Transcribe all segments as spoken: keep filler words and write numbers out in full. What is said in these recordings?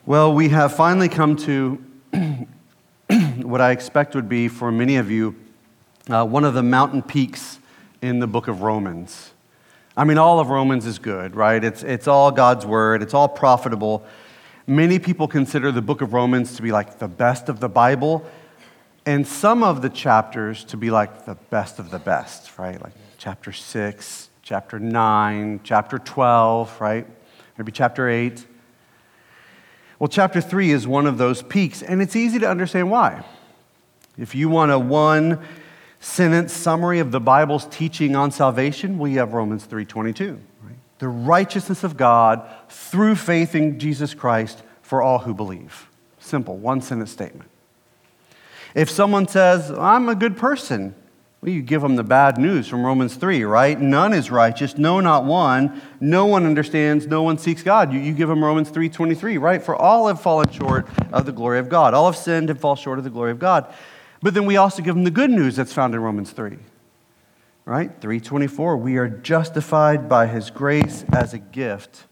Well, we have finally come to what I expect would be, for many of you, uh, one of the mountain peaks in the book of Romans. I mean, all of Romans is good, right? It's, it's all God's word. It's all profitable. Many people consider the book of Romans to be like the best of the Bible, and some of the chapters to be like the best of the best, right? Like chapter six, chapter nine, chapter twelve, right? Maybe chapter eight. Well, chapter three is one of those peaks, and it's easy to understand why. If you want a one-sentence summary of the Bible's teaching on salvation, we have Romans three twenty-two. Right? The righteousness of God through faith in Jesus Christ for all who believe. Simple, one-sentence statement. If someone says, I'm a good person, well, you give them the bad news from Romans three, right? None is righteous, no, not one. No one understands, no one seeks God. You, you give them Romans three twenty-three, right? For all have fallen short of the glory of God. All have sinned and fall short of the glory of God. But then we also give them the good news that's found in Romans three, right? three twenty-four, we are justified by his grace as a gift.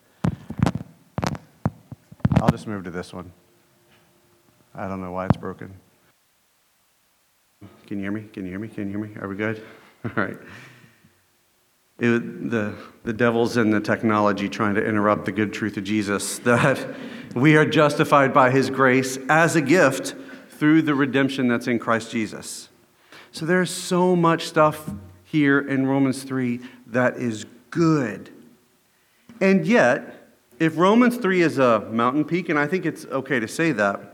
I'll just move to this one. I don't know why it's broken. Can you hear me? Can you hear me? Can you hear me? Are we good? All right. It, the, the devil's in the technology trying to interrupt the good truth of Jesus, that we are justified by his grace as a gift through the redemption that's in Christ Jesus. So there's so much stuff here in Romans three that is good. And yet, if Romans three is a mountain peak, and I think it's okay to say that,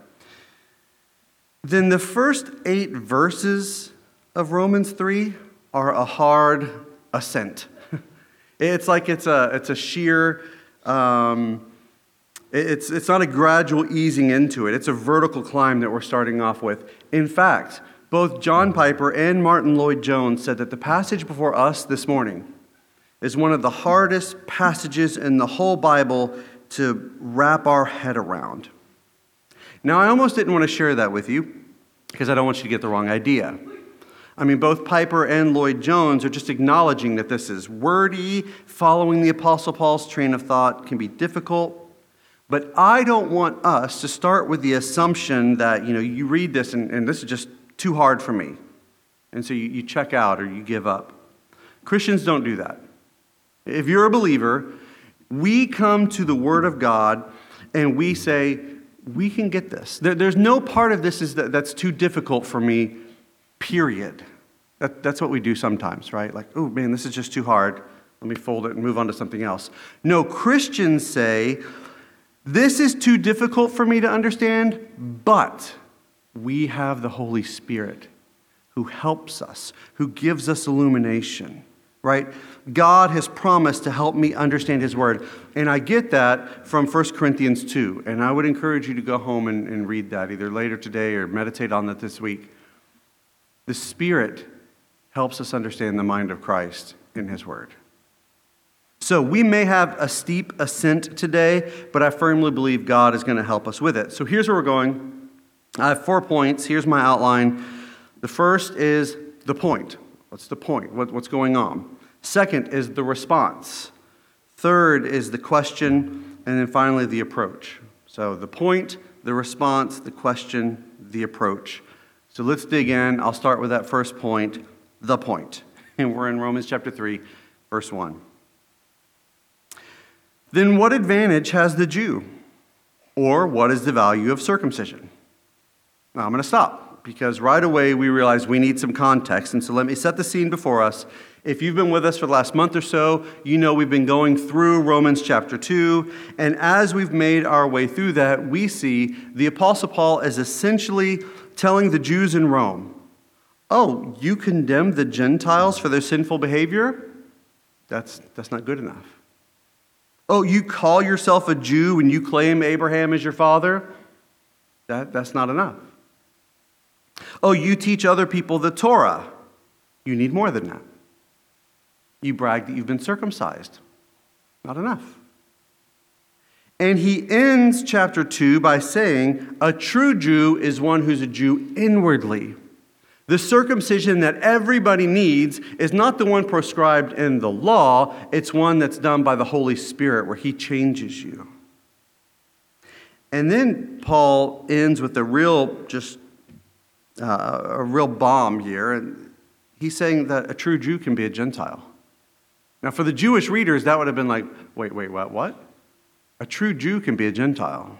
then the first eight verses of Romans three are a hard ascent. It's like it's a it's a sheer, um, it's it's not a gradual easing into it. It's a vertical climb that we're starting off with. In fact, both John Piper and Martin Lloyd-Jones said that the passage before us this morning is one of the hardest passages in the whole Bible to wrap our head around. Now, I almost didn't want to share that with you because I don't want you to get the wrong idea. I mean, both Piper and Lloyd-Jones are just acknowledging that this is wordy. Following the Apostle Paul's train of thought can be difficult. But I don't want us to start with the assumption that, you know, you read this and, and this is just too hard for me. And so you, you check out or you give up. Christians don't do that. If you're a believer, we come to the Word of God and we say, we can get this. There, there's no part of this is that, that's too difficult for me, period. That, that's what we do sometimes, right? Like, oh man, this is just too hard. Let me fold it and move on to something else. No, Christians say, this is too difficult for me to understand, but we have the Holy Spirit who helps us, who gives us illumination. Right? God has promised to help me understand his word. And I get that from First Corinthians two. And I would encourage you to go home and, and read that either later today or meditate on that this week. The Spirit helps us understand the mind of Christ in his word. So we may have a steep ascent today, but I firmly believe God is going to help us with it. So here's where we're going. I have four points. Here's my outline. The first is the point. What's the point? What, what's going on? Second is the response. Third is the question. And then finally, the approach. So the point, the response, the question, the approach. So let's dig in. I'll start with that first point, the point. And we're in Romans chapter three, verse one. Then what advantage has the Jew? Or what is the value of circumcision? Now I'm going to stop, because right away we realize we need some context. And so let me set the scene before us. If you've been with us for the last month or so, you know we've been going through Romans chapter two. And as we've made our way through that, we see the Apostle Paul is essentially telling the Jews in Rome, oh, you condemn the Gentiles for their sinful behavior? That's, that's not good enough. Oh, you call yourself a Jew and you claim Abraham as your father? That, that's not enough. Oh, you teach other people the Torah. You need more than that. You brag that you've been circumcised. Not enough. And he ends chapter two by saying, a true Jew is one who's a Jew inwardly. The circumcision that everybody needs is not the one prescribed in the law. It's one that's done by the Holy Spirit where he changes you. And then Paul ends with a real, just uh, a real bomb here. And he's saying that a true Jew can be a Gentile. Now, for the Jewish readers, that would have been like, wait, wait, what, what? A true Jew can be a Gentile.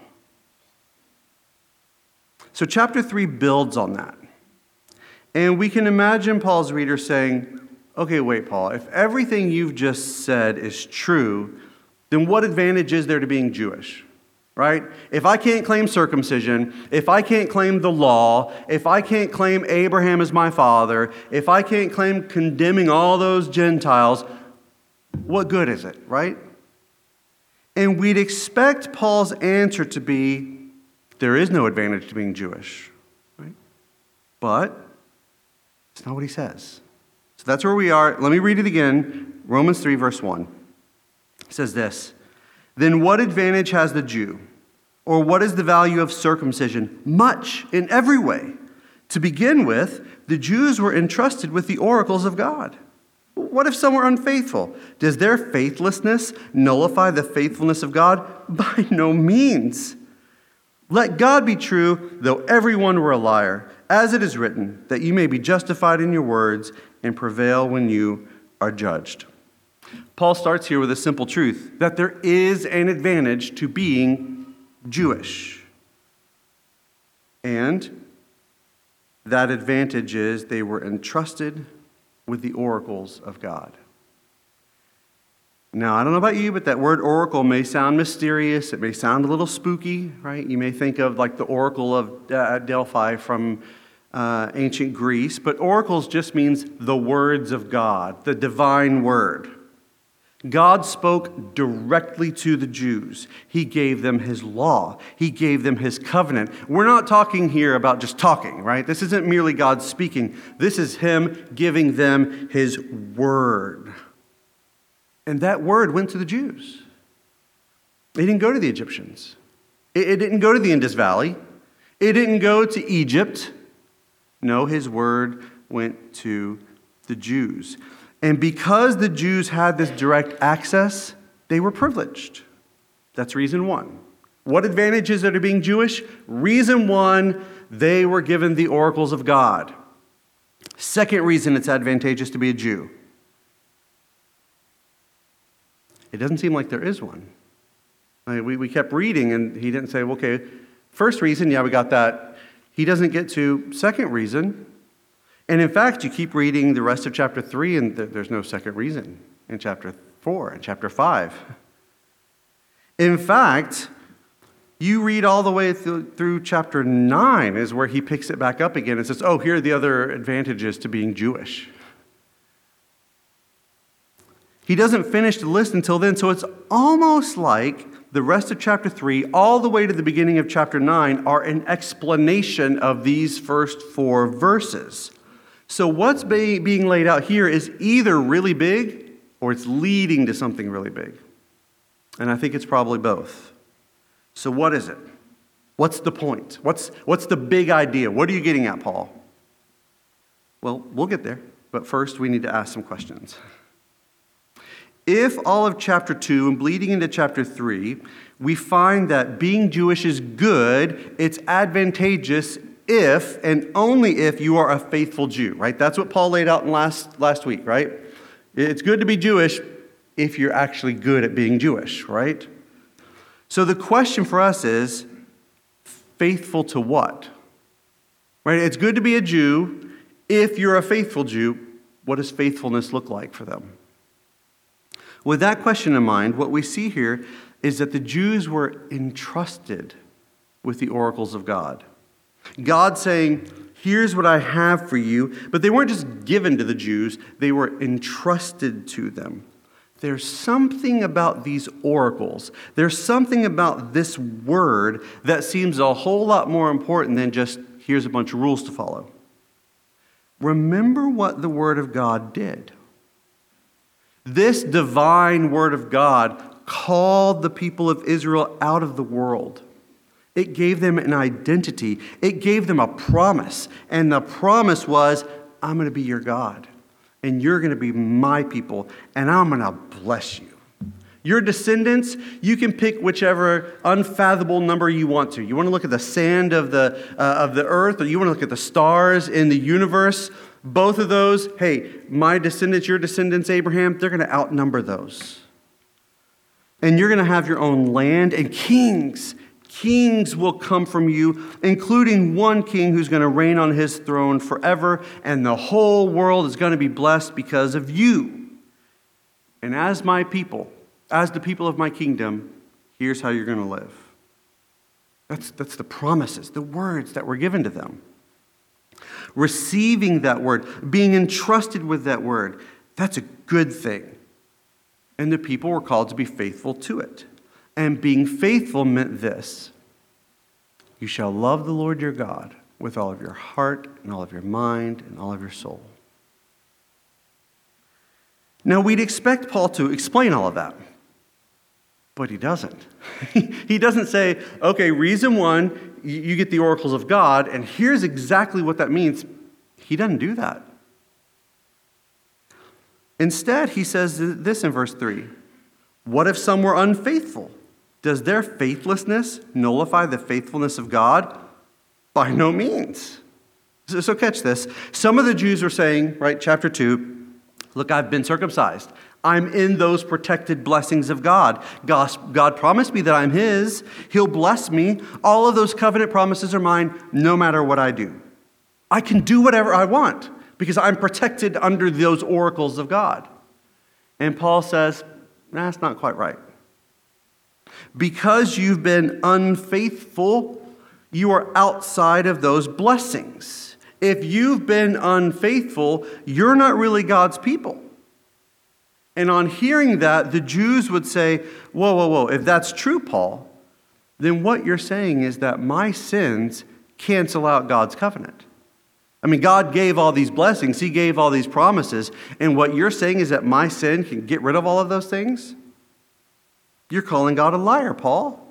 So chapter three builds on that. And we can imagine Paul's reader saying, okay, wait, Paul, if everything you've just said is true, then what advantage is there to being Jewish, right? If I can't claim circumcision, if I can't claim the law, if I can't claim Abraham as my father, if I can't claim condemning all those Gentiles, what good is it, right? And we'd expect Paul's answer to be, there is no advantage to being Jewish, right? But it's not what he says. So that's where we are. Let me read it again. Romans three, verse one. It says this, then what advantage has the Jew? Or what is the value of circumcision? Much, in every way. To begin with, the Jews were entrusted with the oracles of God. What if some were unfaithful? Does their faithlessness nullify the faithfulness of God? By no means. Let God be true, though everyone were a liar, as it is written, that you may be justified in your words and prevail when you are judged. Paul starts here with a simple truth, that there is an advantage to being Jewish. And that advantage is they were entrusted with the oracles of God. Now, I don't know about you, but that word oracle may sound mysterious. It may sound a little spooky, right? You may think of like the Oracle of uh, Delphi from uh, ancient Greece, but oracles just means the words of God, the divine word. God spoke directly to the Jews. He gave them his law. He gave them his covenant. We're not talking here about just talking, right? This isn't merely God speaking. This is him giving them his word. And that word went to the Jews. It didn't go to the Egyptians. It, it didn't go to the Indus Valley. It didn't go to Egypt. No, his word went to the Jews. And because the Jews had this direct access, they were privileged. That's reason one. What advantages are to being Jewish? Reason one, they were given the oracles of God. Second reason it's advantageous to be a Jew. It doesn't seem like there is one. I mean, we, we kept reading and he didn't say, okay, first reason, yeah, we got that. He doesn't get to second reason. And in fact, you keep reading the rest of chapter three, and there's no second reason in chapter four and chapter five. In fact, you read all the way through, through chapter nine is where he picks it back up again and says, oh, here are the other advantages to being Jewish. He doesn't finish the list until then, so it's almost like the rest of chapter three, all the way to the beginning of chapter nine, are an explanation of these first four verses. So what's be, being laid out here is either really big or it's leading to something really big. And I think it's probably both. So what is it? What's the point? What's, what's the big idea? What are you getting at, Paul? Well, we'll get there. But first, we need to ask some questions. If all of chapter two and bleeding into chapter three, we find that being Jewish is good, it's advantageous if and only if you are a faithful Jew, right? That's what Paul laid out in last, last week, right? It's good to be Jewish if you're actually good at being Jewish, right? So the question for us is, faithful to what? Right? It's good to be a Jew if you're a faithful Jew. What does faithfulness look like for them? With that question in mind, what we see here is that the Jews were entrusted with the oracles of God. God saying, here's what I have for you. But they weren't just given to the Jews, they were entrusted to them. There's something about these oracles. There's something about this word that seems a whole lot more important than just, here's a bunch of rules to follow. Remember what the word of God did. This divine word of God called the people of Israel out of the world. It gave them an identity. It gave them a promise. And the promise was, I'm going to be your God. And you're going to be my people. And I'm going to bless you. Your descendants, you can pick whichever unfathomable number you want to. You want to look at the sand of the, uh, of the earth, or you want to look at the stars in the universe. Both of those, hey, my descendants, your descendants, Abraham, they're going to outnumber those. And you're going to have your own land, and kings, kings will come from you, including one king who's going to reign on his throne forever, and the whole world is going to be blessed because of you. And as my people, as the people of my kingdom, here's how you're going to live. That's, that's the promises, the words that were given to them. Receiving that word, being entrusted with that word, that's a good thing. And the people were called to be faithful to it. And being faithful meant this: you shall love the Lord your God with all of your heart and all of your mind and all of your soul. Now, we'd expect Paul to explain all of that. But he doesn't. He doesn't say, okay, reason one, you get the oracles of God, and here's exactly what that means. He doesn't do that. Instead, he says this in verse three. What if some were unfaithful? Does their faithlessness nullify the faithfulness of God? By no means. So, so catch this. Some of the Jews were saying, right, chapter two, look, I've been circumcised. I'm in those protected blessings of God. God. God promised me that I'm his. He'll bless me. All of those covenant promises are mine no matter what I do. I can do whatever I want because I'm protected under those oracles of God. And Paul says, nah, that's not quite right. Because you've been unfaithful, you are outside of those blessings. If you've been unfaithful, you're not really God's people. And on hearing that, the Jews would say, whoa, whoa, whoa, if that's true, Paul, then what you're saying is that my sins cancel out God's covenant. I mean, God gave all these blessings. He gave all these promises. And what you're saying is that my sin can get rid of all of those things? You're calling God a liar, Paul.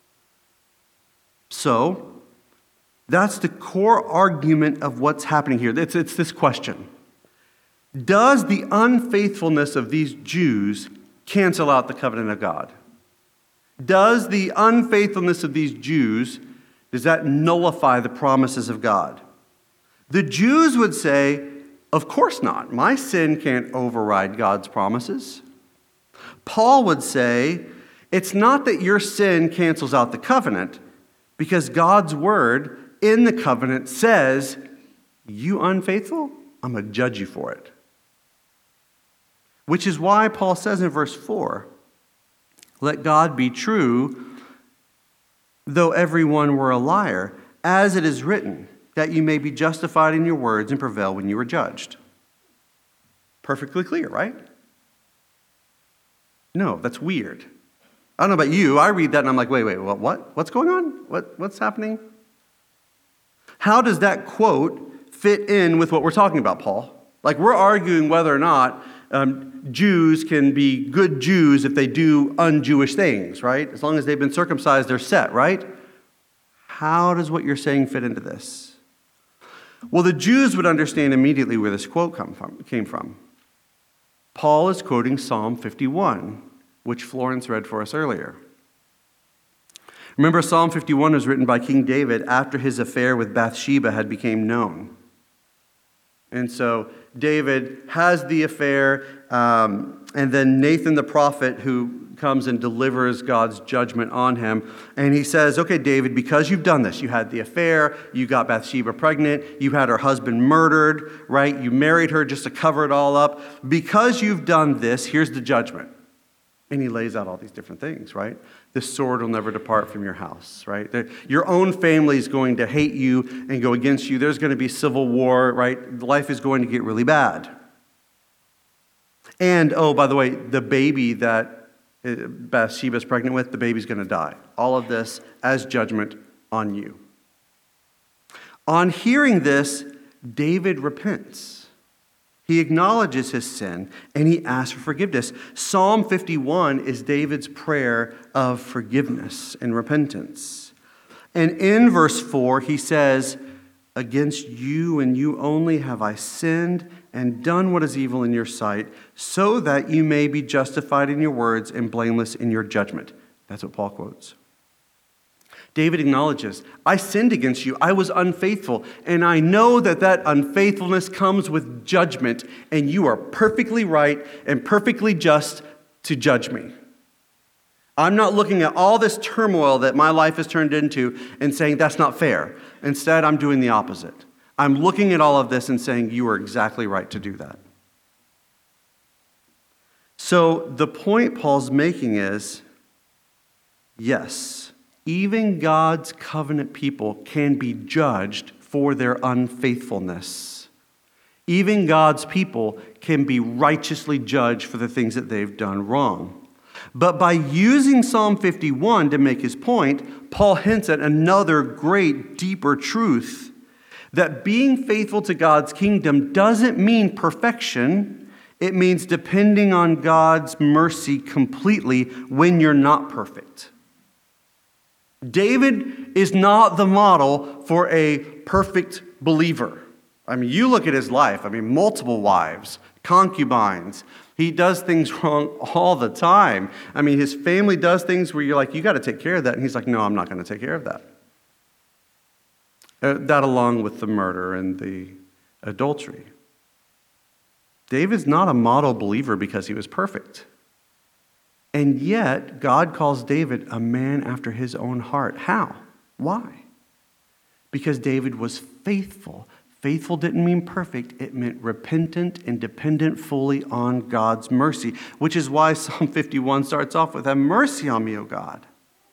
So, that's the core argument of what's happening here. It's, it's this question. Does the unfaithfulness of these Jews cancel out the covenant of God? Does the unfaithfulness of these Jews, does that nullify the promises of God? The Jews would say, of course not. My sin can't override God's promises. Paul would say, it's not that your sin cancels out the covenant, because God's word in the covenant says, you unfaithful, I'm going to judge you for it. Which is why Paul says in verse four, let God be true, though everyone were a liar, as it is written, that you may be justified in your words and prevail when you are judged. Perfectly clear, right? No, that's weird. I don't know about you. I read that and I'm like, wait, wait, what? what? What's going on? What, what's happening? How does that quote fit in with what we're talking about, Paul? Like, we're arguing whether or not um, Jews can be good Jews if they do un-Jewish things, right? As long as they've been circumcised, they're set, right? How does what you're saying fit into this? Well, the Jews would understand immediately where this quote come from, came from. Paul is quoting Psalm fifty-one, which Florence read for us earlier. Remember, Psalm fifty-one was written by King David after his affair with Bathsheba had become known. And so David has the affair, um, and then Nathan the prophet, who comes and delivers God's judgment on him, and he says, okay, David, because you've done this, you had the affair, you got Bathsheba pregnant, you had her husband murdered, right? You married her just to cover it all up. Because you've done this, here's the judgment. And he lays out all these different things, right? The sword will never depart from your house, right? The, your own family is going to hate you and go against you. There's going to be civil war, right? Life is going to get really bad. And, oh, by the way, the baby that Bathsheba is pregnant with, the baby's going to die. All of this as judgment on you. On hearing this, David repents. He acknowledges his sin, and he asks for forgiveness. Psalm fifty-one is David's prayer of forgiveness and repentance. And in verse four, he says, Against you and you only have I sinned and done what is evil in your sight, so that you may be justified in your words and blameless in your judgment. That's what Paul quotes. David acknowledges, I sinned against you, I was unfaithful, and I know that that unfaithfulness comes with judgment, and you are perfectly right and perfectly just to judge me. I'm not looking at all this turmoil that my life has turned into and saying that's not fair. Instead, I'm doing the opposite. I'm looking at all of this and saying you are exactly right to do that. So the point Paul's making is, yes, even God's covenant people can be judged for their unfaithfulness. Even God's people can be righteously judged for the things that they've done wrong. But by using Psalm fifty-one to make his point, Paul hints at another great, deeper truth, that being faithful to God's kingdom doesn't mean perfection. It means depending on God's mercy completely when you're not perfect. David is not the model for a perfect believer. I mean, you look at his life. I mean, multiple wives, concubines. He does things wrong all the time. I mean, his family does things where you're like, you got to take care of that. And he's like, no, I'm not going to take care of that. Uh, that along with the murder and the adultery. David's not a model believer because he was perfect. And yet, God calls David a man after his own heart. How? Why? Because David was faithful. Faithful didn't mean perfect. It meant repentant and dependent fully on God's mercy, which is why Psalm fifty-one starts off with, have mercy on me, O God.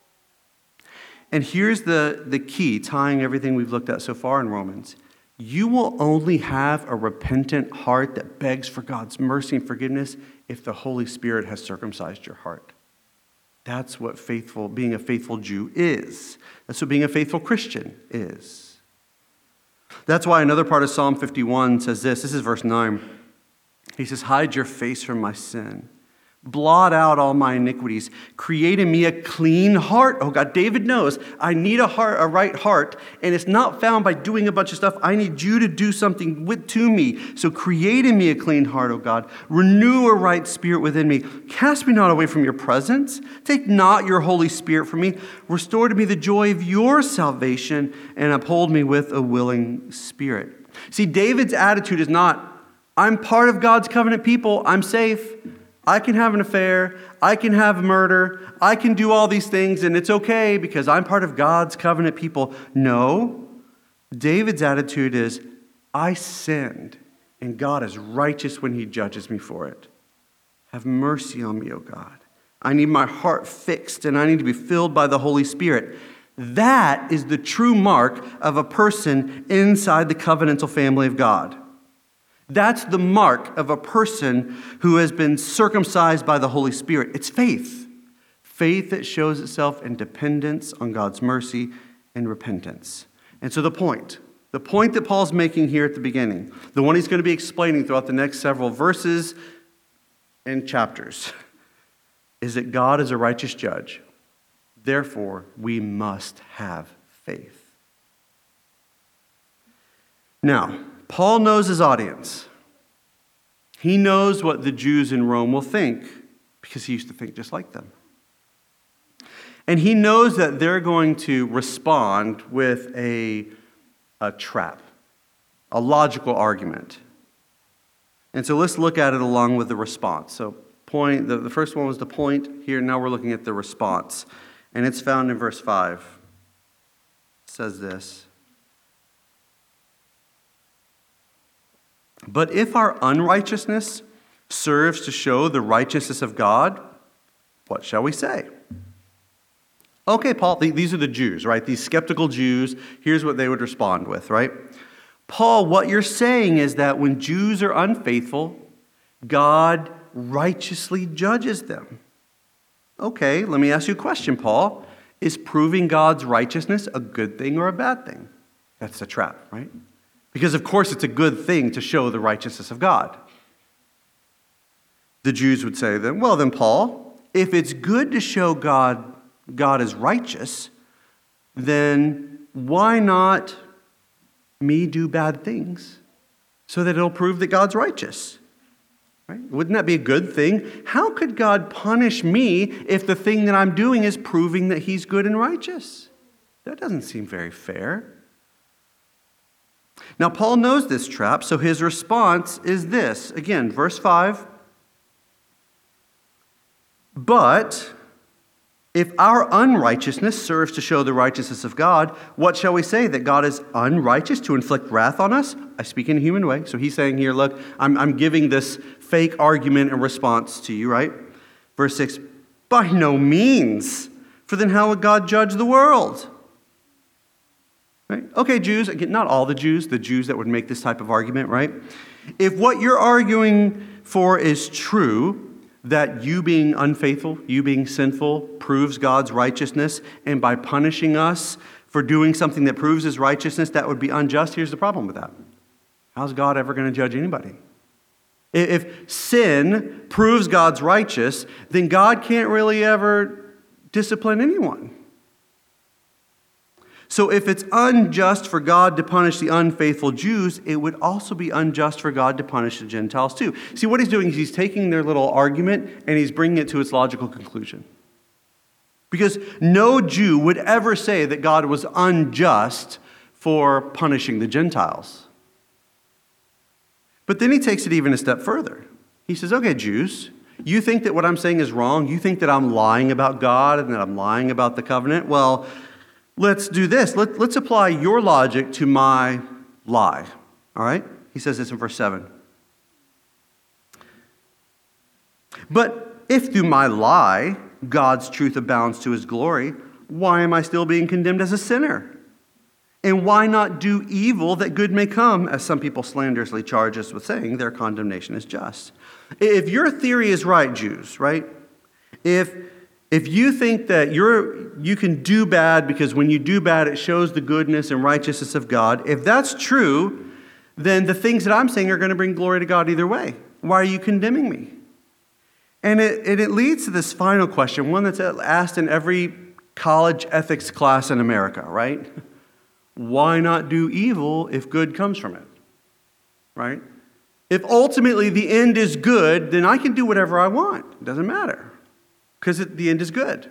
And here's the, the key, tying everything we've looked at so far in Romans. You will only have a repentant heart that begs for God's mercy and forgiveness if the Holy Spirit has circumcised your heart. That's what faithful, being a faithful Jew is. That's what being a faithful Christian is. That's why another part of Psalm fifty-one says this. This is verse nine. He says, hide your face from my sin. Blot out all my iniquities. Create in me a clean heart. Oh God, David knows I need a heart, a right heart, and it's not found by doing a bunch of stuff. I need you to do something with to me. So create in me a clean heart, oh God. Renew a right spirit within me. Cast me not away from your presence. Take not your Holy Spirit from me. Restore to me the joy of your salvation and uphold me with a willing spirit. See, David's attitude is not, I'm part of God's covenant people. I'm safe. I can have an affair, I can have murder, I can do all these things, and it's okay because I'm part of God's covenant people. No, David's attitude is, I sinned, and God is righteous when he judges me for it. Have mercy on me, O God. I need my heart fixed, and I need to be filled by the Holy Spirit. That is the true mark of a person inside the covenantal family of God. That's the mark of a person who has been circumcised by the Holy Spirit. It's faith. Faith that shows itself in dependence on God's mercy and repentance. And so the point, the point that Paul's making here at the beginning, the one he's going to be explaining throughout the next several verses and chapters, is that God is a righteous judge. Therefore, we must have faith. Now, Paul knows his audience. He knows what the Jews in Rome will think because he used to think just like them. And he knows that they're going to respond with a, a trap, a logical argument. And so let's look at it along with the response. So point, the, the first one was the point. Here, now we're looking at the response. And it's found in verse five. It says this. But if our unrighteousness serves to show the righteousness of God, what shall we say? Okay, Paul, these are the Jews, right? These skeptical Jews, here's what they would respond with, right? Paul, what you're saying is that when Jews are unfaithful, God righteously judges them. Okay, let me ask you a question, Paul. Is proving God's righteousness a good thing or a bad thing? That's the trap, right? Because, of course, it's a good thing to show the righteousness of God. The Jews would say then, well, then, Paul, if it's good to show God, God is righteous, then why not me do bad things so that it'll prove that God's righteous. Right? Wouldn't that be a good thing? How could God punish me if the thing that I'm doing is proving that he's good and righteous? That doesn't seem very fair. Now, Paul knows this trap, so his response is this. Again, verse five. But if our unrighteousness serves to show the righteousness of God, what shall we say? That God is unrighteous to inflict wrath on us? I speak in a human way. So he's saying here, look, I'm, I'm giving this fake argument in response to you, right? Verse six, by no means, for then how would God judge the world? Right? Okay, Jews, again, not all the Jews, the Jews that would make this type of argument, right? If what you're arguing for is true, that you being unfaithful, you being sinful, proves God's righteousness, and by punishing us for doing something that proves his righteousness, that would be unjust. Here's the problem with that. How's God ever going to judge anybody? If sin proves God's righteous, then God can't really ever discipline anyone. So if it's unjust for God to punish the unfaithful Jews, it would also be unjust for God to punish the Gentiles too. See, what he's doing is he's taking their little argument and he's bringing it to its logical conclusion. Because no Jew would ever say that God was unjust for punishing the Gentiles. But then he takes it even a step further. He says, okay, Jews, you think that what I'm saying is wrong? You think that I'm lying about God and that I'm lying about the covenant? Well, let's do this. Let, let's apply your logic to my lie. All right? He says this in verse seven. But if through my lie God's truth abounds to his glory, why am I still being condemned as a sinner? And why not do evil that good may come, as some people slanderously charge us with saying their condemnation is just? If your theory is right, Jews, right? If If you think that you're you can do bad because when you do bad it shows the goodness and righteousness of God, if that's true, then the things that I'm saying are going to bring glory to God either way. Why are you condemning me? And it, and it leads to this final question, one that's asked in every college ethics class in America, right? Why not do evil if good comes from it? Right? If ultimately the end is good, then I can do whatever I want. It doesn't matter. Because the end is good.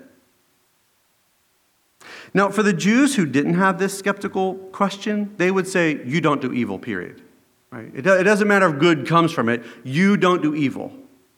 Now, for the Jews who didn't have this skeptical question, they would say, you don't do evil, period. Right? It doesn't matter if good comes from it. You don't do evil.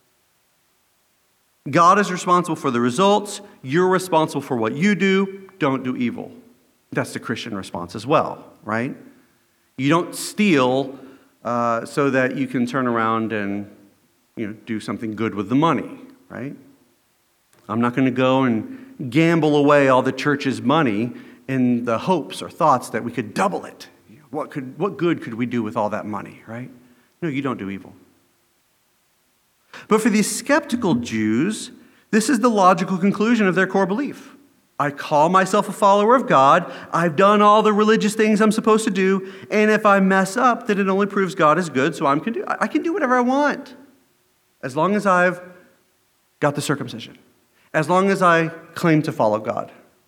God is responsible for the results. You're responsible for what you do. Don't do evil. That's the Christian response as well, right? You don't steal uh, so that you can turn around and you know, do something good with the money, right? I'm not going to go and gamble away all the church's money in the hopes or thoughts that we could double it. What could, what good could we do with all that money, right? No, you don't do evil. But for these skeptical Jews, this is the logical conclusion of their core belief. I call myself a follower of God. I've done all the religious things I'm supposed to do. And if I mess up, then it only proves God is good, so I'm can do, I can do whatever I want as long as I've got the circumcision. As long as I claim to follow God.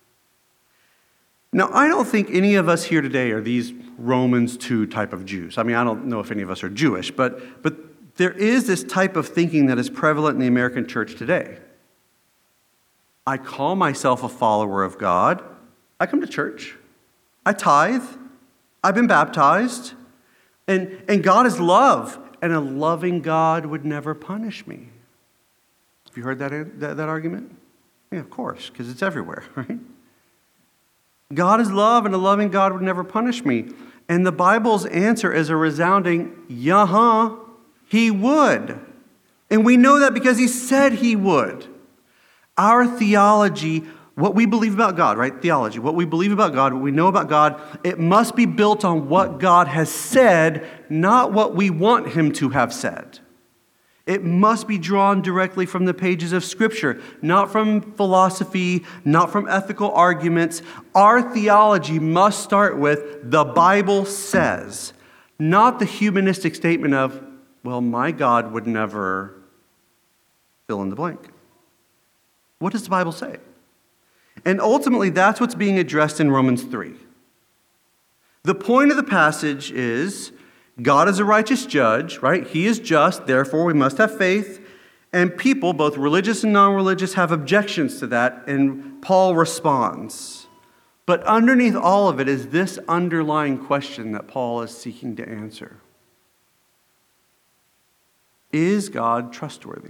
Now, I don't think any of us here today are these Romans two type of Jews. I mean, I don't know if any of us are Jewish, but, but there is this type of thinking that is prevalent in the American church today. I call myself a follower of God. I come to church. I tithe. I've been baptized. And, and God is love, and a loving God would never punish me. Have you heard that, that, that argument? Yeah, of course, because it's everywhere, right? God is love, and a loving God would never punish me. And the Bible's answer is a resounding, yeah, he would. And we know that because he said he would. Our theology, what we believe about God, right? Theology, what we believe about God, what we know about God, it must be built on what God has said, not what we want him to have said. It must be drawn directly from the pages of Scripture, not from philosophy, not from ethical arguments. Our theology must start with the Bible says, not the humanistic statement of, well, my God would never fill in the blank. What does the Bible say? And ultimately, that's what's being addressed in Romans three. The point of the passage is God is a righteous judge, right? He is just, therefore we must have faith. And people, both religious and non-religious, have objections to that, and Paul responds. But underneath all of it is this underlying question that Paul is seeking to answer. Is God trustworthy?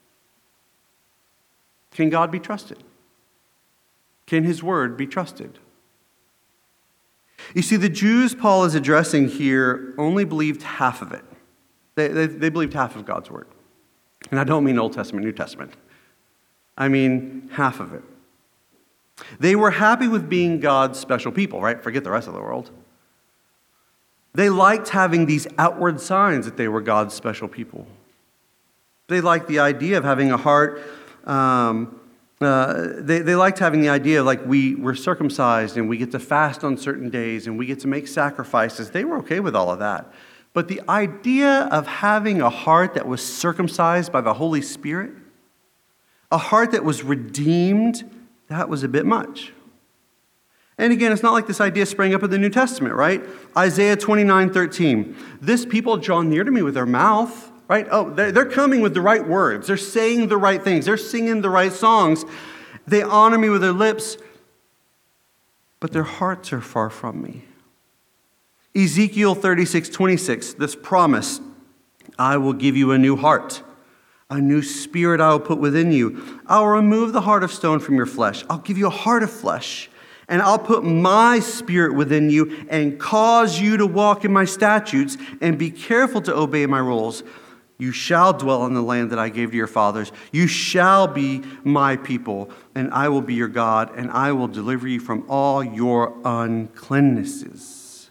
Can God be trusted? Can his word be trusted? You see, the Jews Paul is addressing here only believed half of it. They, they, they believed half of God's word. And I don't mean Old Testament, New Testament. I mean half of it. They were happy with being God's special people, right? Forget the rest of the world. They liked having these outward signs that they were God's special people. They liked the idea of having a heart. Um, uh, they, they liked having the idea of like we were circumcised and we get to fast on certain days and we get to make sacrifices. They were okay with all of that. But the idea of having a heart that was circumcised by the Holy Spirit, a heart that was redeemed, that was a bit much. And again, it's not like this idea sprang up in the New Testament, right? Isaiah twenty-nine thirteen. This people draw near to me with their mouth, right? Oh, they're, they're coming with the right words. They're saying the right things. They're singing the right songs. They honor me with their lips, but their hearts are far from me. Ezekiel thirty-six twenty-six, this promise, I will give you a new heart. A new spirit I will put within you. I will remove the heart of stone from your flesh. I'll give you a heart of flesh. And I'll put my spirit within you and cause you to walk in my statutes and be careful to obey my rules. You shall dwell in the land that I gave to your fathers. You shall be my people, and I will be your God, and I will deliver you from all your uncleannesses.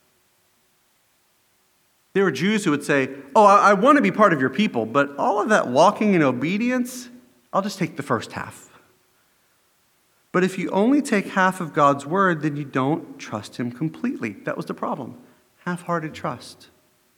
There were Jews who would say, oh, I, I want to be part of your people, but all of that walking in obedience, I'll just take the first half. But if you only take half of God's word, then you don't trust him completely. That was the problem. Half-hearted trust.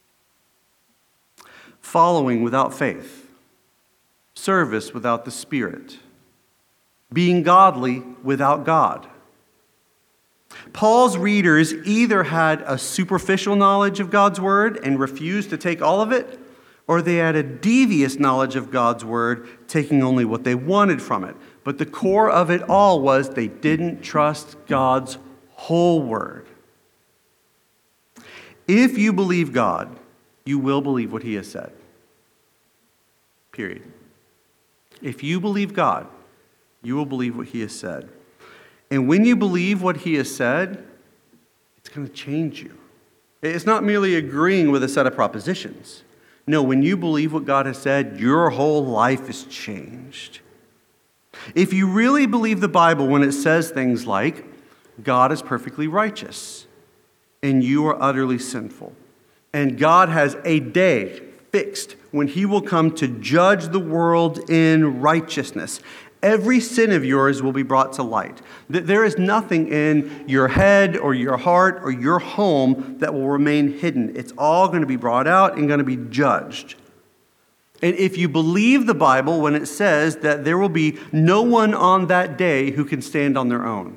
Following without faith. Service without the Spirit. Being godly without God. Paul's readers either had a superficial knowledge of God's word and refused to take all of it, or they had a devious knowledge of God's word, taking only what they wanted from it. But the core of it all was they didn't trust God's whole word. If you believe God, you will believe what he has said. Period. If you believe God, you will believe what he has said. And when you believe what he has said, it's going to change you. It's not merely agreeing with a set of propositions. No, when you believe what God has said, your whole life is changed. If you really believe the Bible when it says things like, God is perfectly righteous, and you are utterly sinful, and God has a day fixed when he will come to judge the world in righteousness, every sin of yours will be brought to light. There is nothing in your head or your heart or your home that will remain hidden. It's all going to be brought out and going to be judged. And if you believe the Bible when it says that there will be no one on that day who can stand on their own.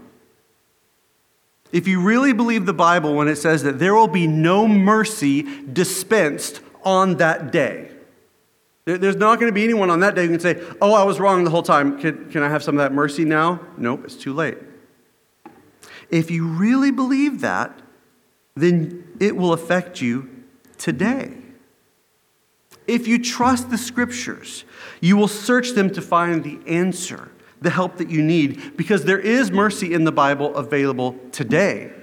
If you really believe the Bible when it says that there will be no mercy dispensed on that day. There's not going to be anyone on that day who can say, oh, I was wrong the whole time. Can, can I have some of that mercy now? Nope, it's too late. If you really believe that, then it will affect you today. If you trust the Scriptures, you will search them to find the answer, the help that you need, because there is mercy in the Bible available today.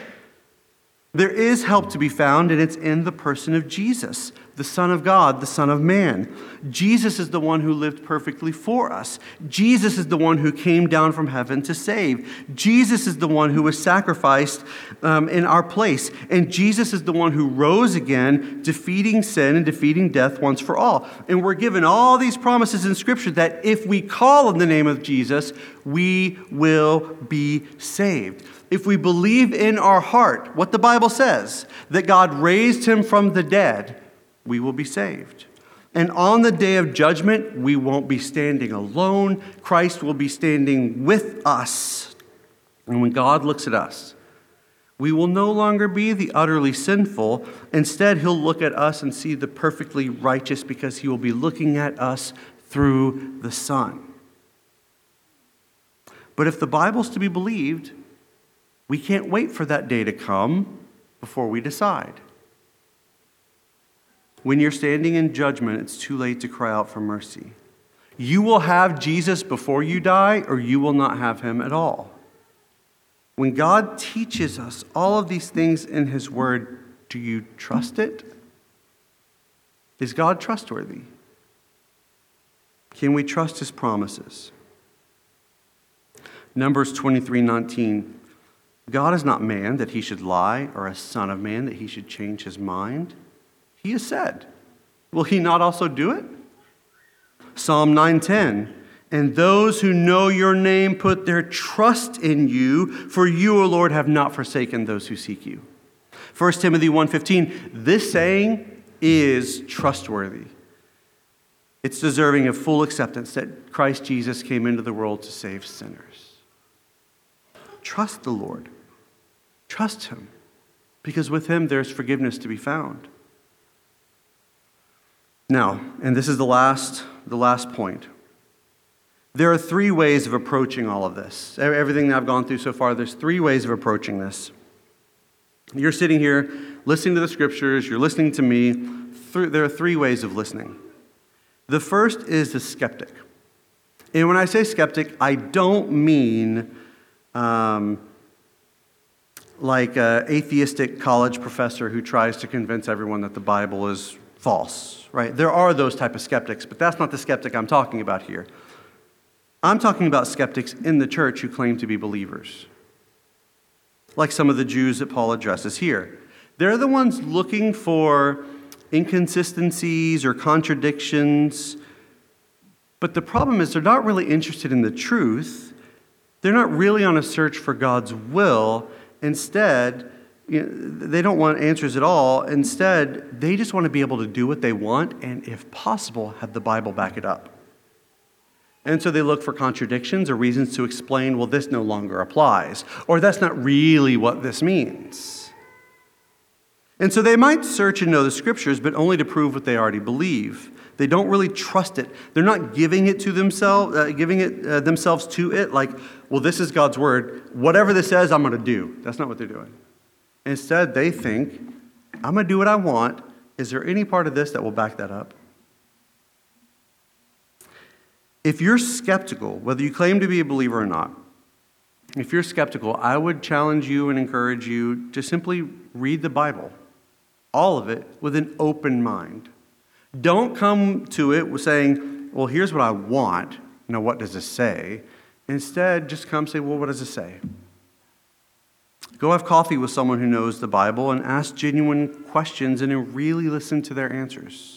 There is help to be found, and it's in the person of Jesus, the Son of God, the Son of Man. Jesus is the one who lived perfectly for us. Jesus is the one who came down from heaven to save. Jesus is the one who was sacrificed um, in our place. And Jesus is the one who rose again, defeating sin and defeating death once for all. And we're given all these promises in Scripture that if we call on the name of Jesus, we will be saved. If we believe in our heart what the Bible says, that God raised him from the dead, we will be saved. And on the day of judgment, we won't be standing alone. Christ will be standing with us. And when God looks at us, We will no longer be the utterly sinful. Instead, he'll look at us and see the perfectly righteous because he will be looking at us through the Son. But if the Bible's to be believed, we can't wait for that day to come before we decide. When you're standing in judgment, it's too late to cry out for mercy. You will have Jesus before you die, or you will not have him at all. When God teaches us all of these things in his word, do you trust it? Is God trustworthy? Can we trust his promises? Numbers twenty-three nineteen. God is not man that he should lie, or a son of man that he should change his mind. He has said, will he not also do it? Psalm nine ten. And those who know your name put their trust in you, for you, O Lord, have not forsaken those who seek you. First Timothy one fifteen. This saying is trustworthy. It's deserving of full acceptance that Christ Jesus came into the world to save sinners. Trust the Lord. Trust him, because with him there's forgiveness to be found. Now, and this is the last, the last point. There are three ways of approaching all of this. Everything that I've gone through so far, there's three ways of approaching this. You're sitting here listening to the scriptures, you're listening to me. There are three ways of listening. The first is the skeptic. And when I say skeptic, I don't mean um, like an atheistic college professor who tries to convince everyone that the Bible is false, right? There are those type of skeptics, but that's not the skeptic I'm talking about here. I'm talking about skeptics in the church who claim to be believers, like some of the Jews that Paul addresses here. They're the ones looking for inconsistencies or contradictions, but the problem is they're not really interested in the truth. They're not really on a search for God's will. Instead, you know, they don't want answers at all. Instead, they just want to be able to do what they want and, if possible, have the Bible back it up. And so they look for contradictions or reasons to explain, well, this no longer applies, or that's not really what this means. And so they might search and know the scriptures, but only to prove what they already believe. They don't really trust it. They're not giving it to themselves, uh, giving it uh, themselves to it, like, well, this is God's word. Whatever this says, I'm going to do. That's not what they're doing. Instead, they think, I'm going to do what I want. Is there any part of this that will back that up? If you're skeptical, whether you claim to be a believer or not, if you're skeptical, I would challenge you and encourage you to simply read the Bible, all of it, with an open mind. Don't come to it saying, well, here's what I want. Now, what does this say? Instead, just come say, well, what does it say? Go have coffee with someone who knows the Bible and ask genuine questions and really listen to their answers.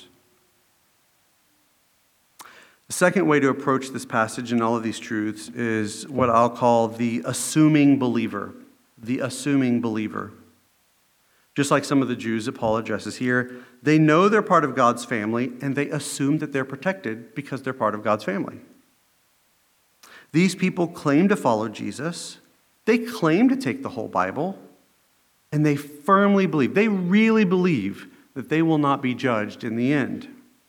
The second way to approach this passage and all of these truths is what I'll call the assuming believer. The assuming believer. Just like some of the Jews that Paul addresses here, they know they're part of God's family and they assume that they're protected because they're part of God's family. These people claim to follow Jesus. They claim to take the whole Bible. And they firmly believe, they really believe that they will not be judged in the end.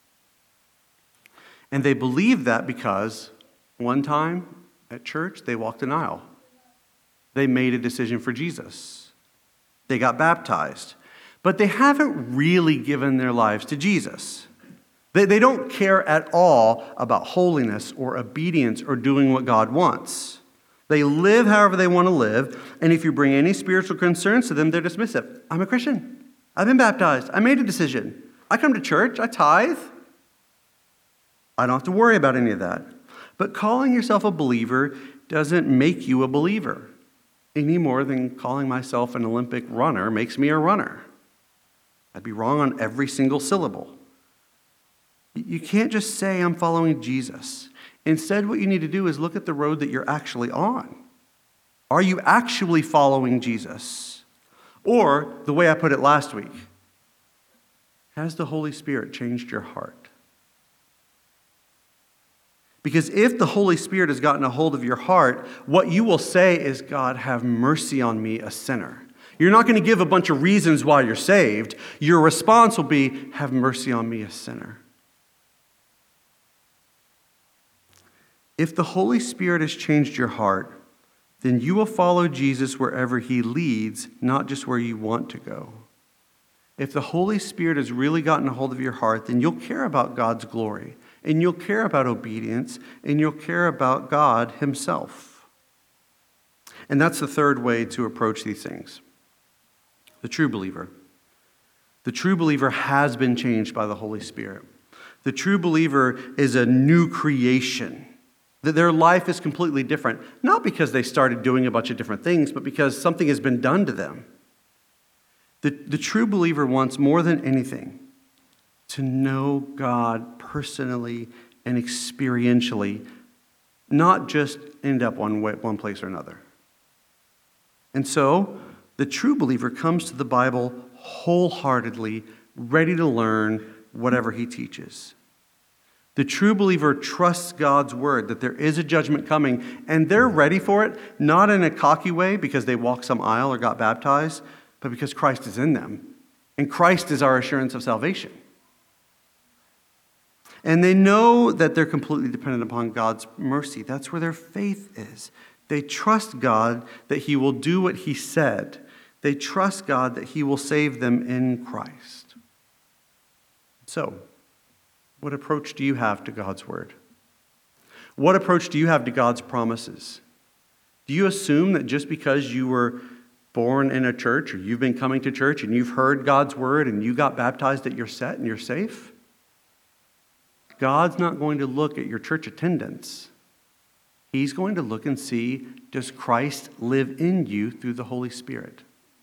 And they believe that because one time at church, they walked an aisle. They made a decision for Jesus. They got baptized. But they haven't really given their lives to Jesus. They, they don't care at all about holiness or obedience or doing what God wants. They live however they want to live. And if you bring any spiritual concerns to them, they're dismissive. I'm a Christian. I've been baptized. I made a decision. I come to church. I tithe. I don't have to worry about any of that. But calling yourself a believer doesn't make you a believer any more than calling myself an Olympic runner makes me a runner. I'd be wrong on every single syllable. You can't just say, I'm following Jesus. Instead, what you need to do is look at the road that you're actually on. Are you actually following Jesus? Or, the way I put it last week, has the Holy Spirit changed your heart? Because if the Holy Spirit has gotten a hold of your heart, what you will say is, God, have mercy on me, a sinner. You're not going to give a bunch of reasons why you're saved. Your response will be, have mercy on me, a sinner. If the Holy Spirit has changed your heart, then you will follow Jesus wherever he leads, not just where you want to go. If the Holy Spirit has really gotten a hold of your heart, then you'll care about God's glory, and you'll care about obedience, and you'll care about God himself. And that's the third way to approach these things. The true believer. The true believer has been changed by the Holy Spirit. The true believer is a new creation. That their life is completely different, not because they started doing a bunch of different things, but because something has been done to them. The, the true believer wants more than anything to know God personally and experientially, not just end up one way, one place or another. And so, the true believer comes to the Bible wholeheartedly, ready to learn whatever he teaches. The true believer trusts God's word, that there is a judgment coming, and they're ready for it, not in a cocky way because they walked some aisle or got baptized, but because Christ is in them. And Christ is our assurance of salvation. And they know that they're completely dependent upon God's mercy. That's where their faith is. They trust God that he will do what he said. They trust God that he will save them in Christ. So, what approach do you have to God's word? What approach do you have to God's promises? Do you assume that just because you were born in a church or you've been coming to church and you've heard God's word and you got baptized that you're set and you're safe? God's not going to look at your church attendance. He's going to look and see, does Christ live in you through the Holy Spirit?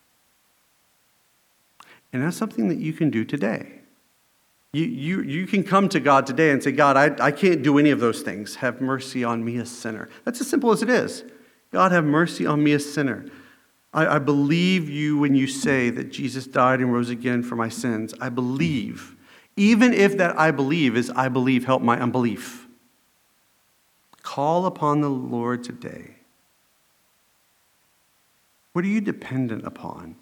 And that's something that you can do today. You, you, you can come to God today and say, God, I, I can't do any of those things. Have mercy on me, a sinner. That's as simple as it is. God, have mercy on me, a sinner. I, I believe you when you say that Jesus died and rose again for my sins. I believe. Even if that I believe is I believe, help my unbelief. Call upon the Lord today. What are you dependent upon?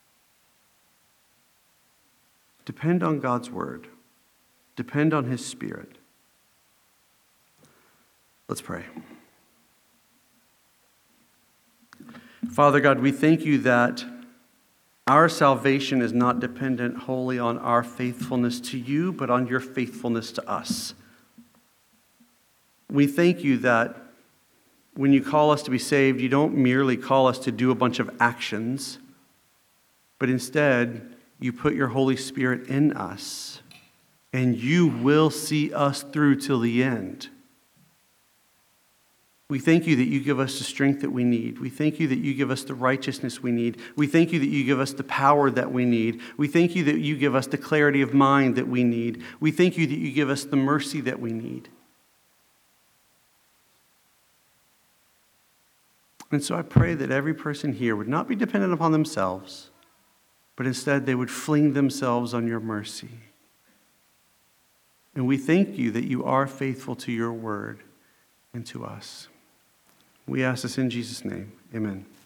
Depend on God's word. Depend on his Spirit. Let's pray. Father God, we thank you that our salvation is not dependent wholly on our faithfulness to you, but on your faithfulness to us. We thank you that when you call us to be saved, you don't merely call us to do a bunch of actions, but instead you put your Holy Spirit in us, and you will see us through till the end. We thank you that you give us the strength that we need. We thank you that you give us the righteousness we need. We thank you that you give us the power that we need. We thank you that you give us the clarity of mind that we need. We thank you that you give us the mercy that we need. And so I pray that every person here would not be dependent upon themselves, but instead they would fling themselves on your mercy. And we thank you that you are faithful to your word and to us. We ask this in Jesus' name. Amen.